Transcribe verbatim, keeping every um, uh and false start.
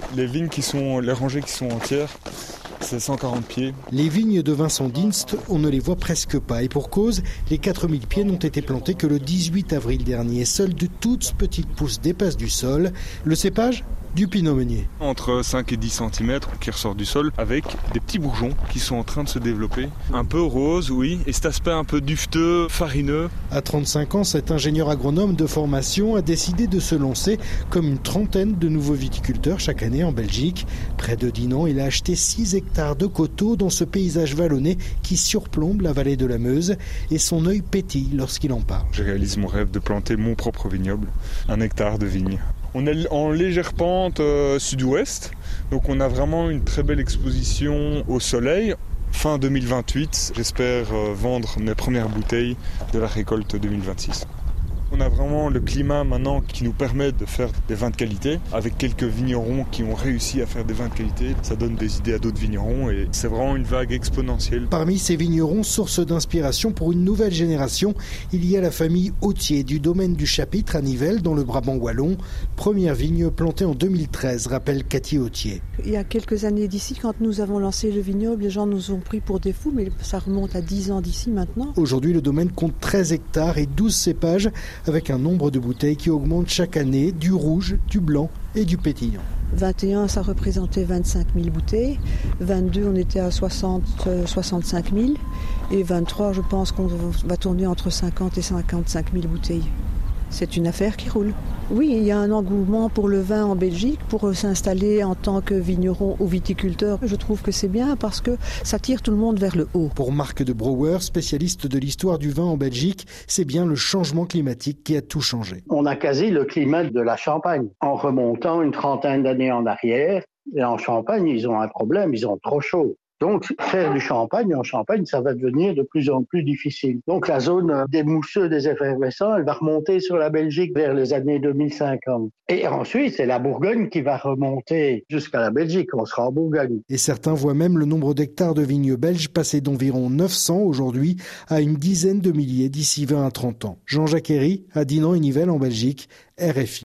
Les vignes qui sont, les rangées qui sont entières, c'est cent quarante pieds. Les vignes de Vincent Dinst, on ne les voit presque pas. Et pour cause, les quatre mille pieds n'ont été plantés que le dix-huit avril dernier. Seules de toutes petites pousses dépassent du sol. Le cépage ? Du pinot meunier. Entre cinq et dix centimètres qui ressort du sol avec des petits bourgeons qui sont en train de se développer. Un peu rose, oui, et cet aspect un peu dufteux, farineux. À trente-cinq ans, cet ingénieur agronome de formation a décidé de se lancer comme une trentaine de nouveaux viticulteurs chaque année en Belgique. Près de Dinan, il a acheté six hectares de coteaux dans ce paysage vallonné qui surplombe la vallée de la Meuse et son œil pétille lorsqu'il en parle. Je réalise mon rêve de planter mon propre vignoble, un hectare de vigne. On est en légère pente euh, sud-ouest, donc on a vraiment une très belle exposition au soleil. Fin deux mille vingt-huit, j'espère euh, vendre mes premières bouteilles de la récolte deux mille vingt-six. On a vraiment le climat maintenant qui nous permet de faire des vins de qualité. Avec quelques vignerons qui ont réussi à faire des vins de qualité, ça donne des idées à d'autres vignerons et c'est vraiment une vague exponentielle. Parmi ces vignerons, source d'inspiration pour une nouvelle génération, il y a la famille Autier du domaine du Chapitre à Nivelles dans le Brabant wallon. Première vigne plantée en deux mille treize, rappelle Cathy Autier. Il y a quelques années d'ici, quand nous avons lancé le vignoble, les gens nous ont pris pour des fous, mais ça remonte à dix ans d'ici maintenant. Aujourd'hui, le domaine compte treize hectares et douze cépages, avec un nombre de bouteilles qui augmente chaque année, du rouge, du blanc et du pétillant. vingt et un, ça représentait vingt-cinq mille bouteilles. vingt-deux, on était à soixante, soixante-cinq mille. Et vingt-trois, je pense qu'on va tourner entre cinquante et cinquante-cinq mille bouteilles. C'est une affaire qui roule. Oui, il y a un engouement pour le vin en Belgique, pour s'installer en tant que vigneron ou viticulteur. Je trouve que c'est bien parce que ça tire tout le monde vers le haut. Pour Marc de Brouwer, spécialiste de l'histoire du vin en Belgique, c'est bien le changement climatique qui a tout changé. On a quasi le climat de la Champagne. En remontant une trentaine d'années en arrière, et en Champagne, ils ont un problème, ils ont trop chaud. Donc, faire du champagne en Champagne, ça va devenir de plus en plus difficile. Donc, la zone des mousseux, des effervescents, elle va remonter sur la Belgique vers les années deux mille cinquante. Et ensuite, c'est la Bourgogne qui va remonter jusqu'à la Belgique. On sera en Bourgogne. Et certains voient même le nombre d'hectares de vignes belges passer d'environ neuf cents aujourd'hui à une dizaine de milliers d'ici vingt à trente ans. Jean-Jacques Herry, à Dinan et Nivelles en Belgique, R F I.